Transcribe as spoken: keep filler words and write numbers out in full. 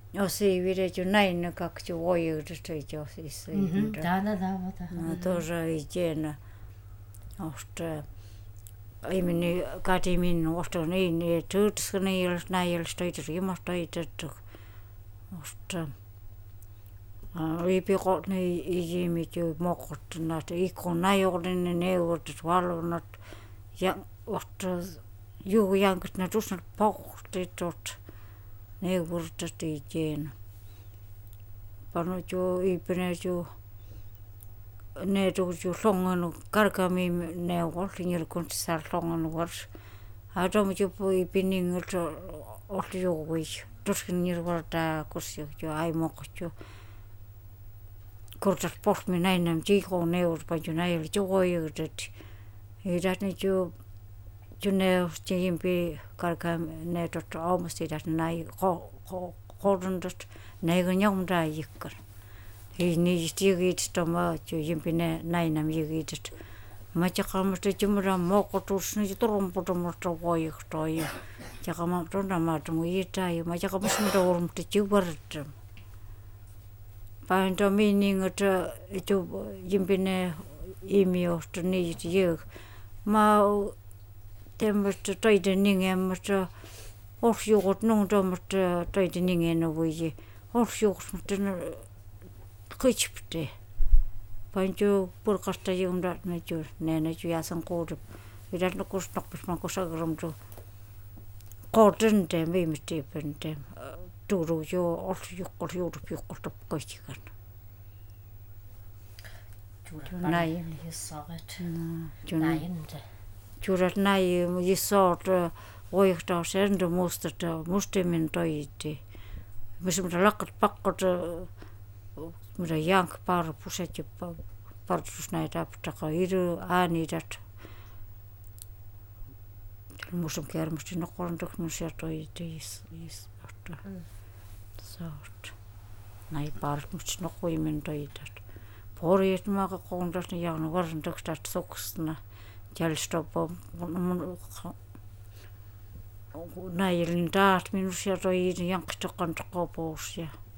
Оси видео найна как чё воюдට jos Мгм. Да, да, да, вот. No тоже идея. Ост имени катимин ост niin tuutskani näilstä ilmasta itse. Ost riipikot niin ihmiset jo mokottunut ikon näjolinen neuvot valvonnat ja ost juu jankut ne tusnat pohti tot neuvostot ikään. Panut jo ipenet jo ne tuot jo longan karkami neuvot niin kun saa longan vars. Adam jo pui pinningot oli jo voi tuskin niin valtaa kosi jo ai mokot jo kortas posmi näin nam tiko neuvot panju näin jo voiudet. Ei das nyt jo jo neuvot jimpi karkam ne tot aumasti das näin kohdundat näin jomda jikkar. Ei niistä jigistä ma jo jimpi ne näin nam jigistä. Mä tjakamasta jumra mokotus niin turumputumasta voiuhtoi. Jakama tonna ma tumu ita ja mä jakamasta mitä urmutta juvarta. Painto miningot jo jimpi ne imiosta niitä jök. Mä tämmöistä töiden ningemästä osjuut nuun tämmöistä töidenningen voi osjuut mutta kitspte. Painto purkasta junda ne jo ne ne jo jäsen koodi. Mitä no kostoppas mä kosagramto. Koodin te viimeisti pente. Turu jo osjukkos juurpjukkos koistikan. Näin jossaret. Näin. Juurat näin jossaat voihtaa sen musta mustimin toiti. Missä mitä lakkat pakkot mitä jank parpuset ja partus näitä aptaka iru äänidat. Musum kermasti nokontok musia toiti is is after. Sort. Näin partus nokoimen toitat. Porjat maaka kontas ne jaana varsintaksi tästä soksna. Jälstopo näin taas minusta toi janksta kantakopous ja